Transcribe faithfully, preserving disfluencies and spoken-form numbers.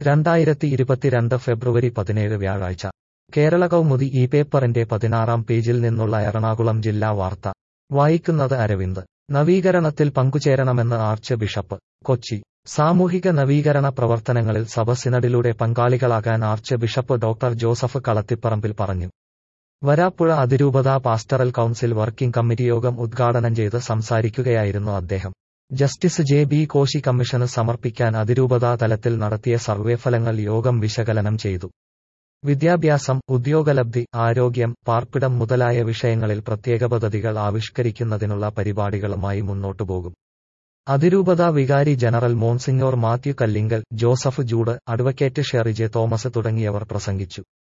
രണ്ടായിരത്തി ഇരുപത്തിരണ്ട് ഫെബ്രുവരി പതിനേഴ് വ്യാഴാഴ്ച കേരള കൗമുദി ഈ പേപ്പറിന്റെ പതിനാറാം പേജിൽ നിന്നുള്ള എറണാകുളം ജില്ലാ വാർത്ത വായിക്കുന്നത് അരവിന്ദ്. നവീകരണത്തിൽ പങ്കുചേരണമെന്ന് ആർച്ച് ബിഷപ്പ്. കൊച്ചി. സാമൂഹിക നവീകരണ പ്രവർത്തനങ്ങളിൽ സഭ സിനഡിലൂടെ പങ്കാളികളാകാൻ archbishop doctor Joseph Kalathiparambil പറഞ്ഞു. വരാപ്പുഴ അതിരൂപതാ പാസ്റ്ററൽ കൗൺസിൽ വർക്കിംഗ് കമ്മിറ്റി യോഗം ഉദ്ഘാടനം ചെയ്ത് സംസാരിക്കുകയായിരുന്നു അദ്ദേഹം. ജസ്റ്റിസ് ജെ ബി കോശി കമ്മീഷന് സമർപ്പിക്കാൻ അതിരൂപതാ തലത്തിൽ നടത്തിയ സർവേഫലങ്ങൾ യോഗം വിശകലനം ചെയ്തു. വിദ്യാഭ്യാസം, ഉദ്യോഗലബ്ധി, ആരോഗ്യം, പാർപ്പിടം മുതലായ വിഷയങ്ങളിൽ പ്രത്യേക പദ്ധതികൾ ആവിഷ്കരിക്കുന്നതിനുള്ള പരിപാടികളുമായി മുന്നോട്ടുപോകും. അതിരൂപതാ വികാരി general monsignor Mathew Kallinkal, Joseph Jude, advocate Sherry J Thomas തുടങ്ങിയവർ പ്രസംഗിച്ചു.